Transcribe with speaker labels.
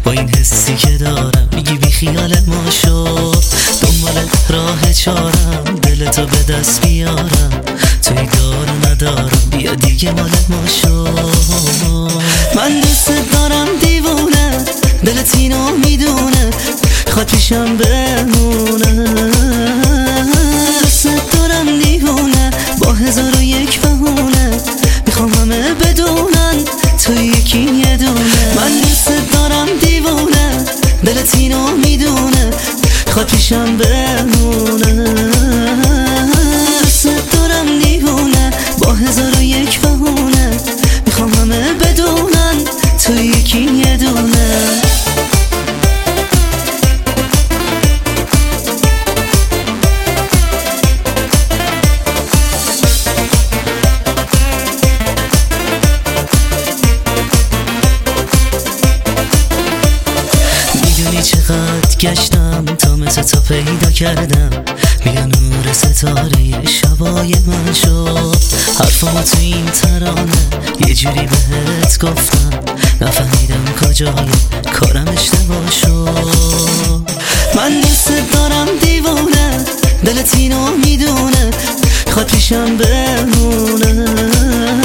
Speaker 1: با این حسی که دارم میگی بی خیال ما شو، دنبال راه چارم دلتو به دست بیارم، توی دار ندارم بیا دیگه مال ما شو. من دوست دارم دیوونه، دلت اینو میدونه، خواد پیشم بمونه. دوست دارم دیوونه با 1001 بهونه، میخوام همه بدونن تو یکی یه دونه. من دوست دارم دیوونه، دلت اینو میدونه، خواد پیشم بمونه. دوست دارم دیوونه با 1001 بهونه، میخوام همه بدونن تو یکی یه دونه. چقدر گشتم تا مثل تو پیدا کردم، بیا نور ستاره شبای من شد. حرفمو تو این ترانه یه جوری بهت گفتم، نفهمیدم کجای کارم اشتباه شد. من دوست دارم دیوونه، دلت اینو میدونه، خواد پیشم بمونه.